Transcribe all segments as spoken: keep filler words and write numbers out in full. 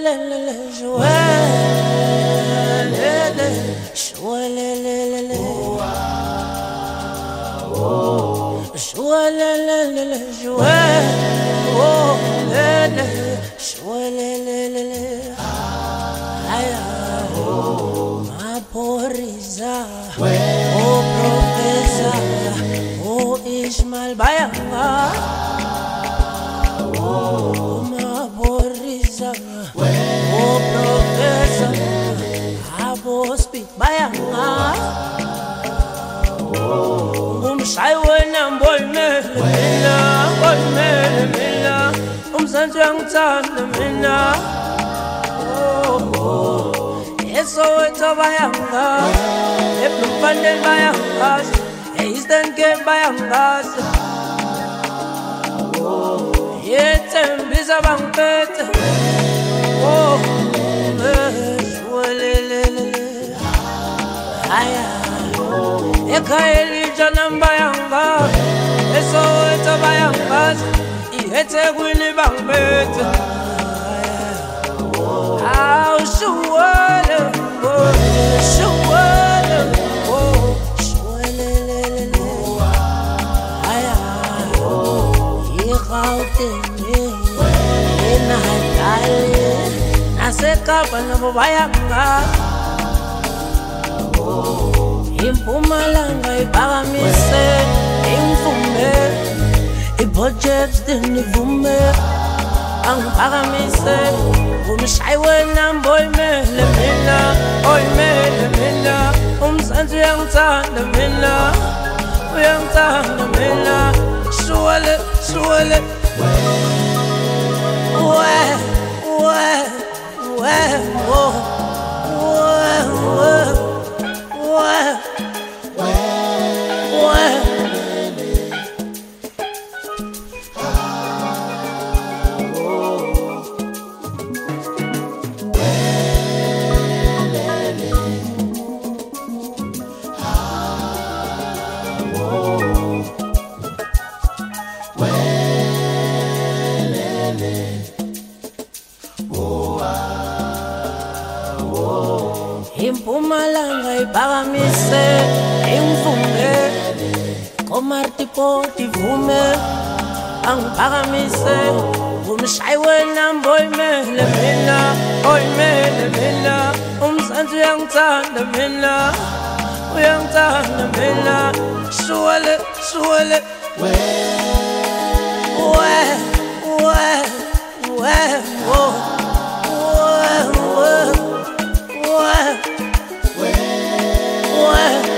Ishmael Bayanga, oh Maboriza, oh Professor, Abo speak Bayanga, oh Umshaiwana boy Mela, boy Mela, Umsanjang Tan Mela, oh yes, oh it's a Bayanga, Epupandel Bayanga. Eastern Cape Bayangas, yet and Biza Bampet, oh, Ekaeli Janam Bayanga, Eso it's a Bayangas, yet a Winnie Bampet, how sure, sure. Nasekapa nabayanga Impumalanga ipakamise imfume Iprojects dinivume Angipakamise Umshaiwana boy mele mina Oy mele mina Umsanzu uyangithanda mina Uyangithanda mina Surely, surely Where, where, where, whoa, where, where, where, where Impumalanga ipakamise imvume Komartipo ivume Angipakamise Umshaiwana boy mele mina Oy mele mina Umsanzu uyangithanda mina Uyangithanda mina Surely, surely Where, where, where, whoa Where, where Where, where,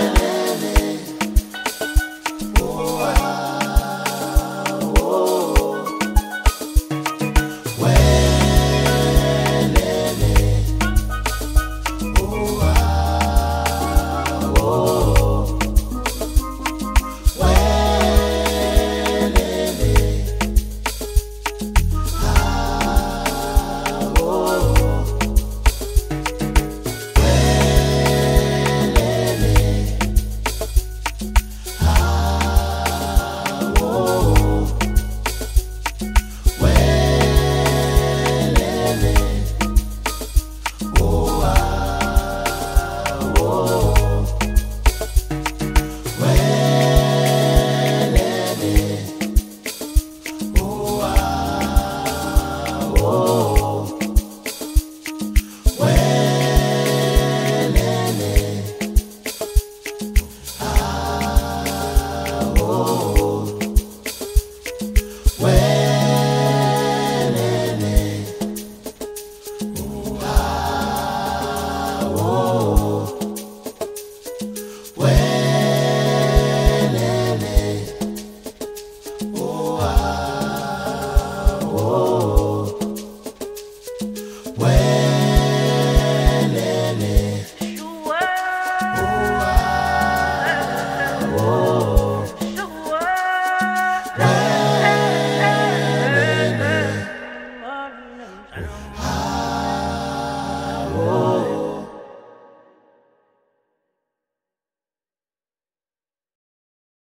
Ah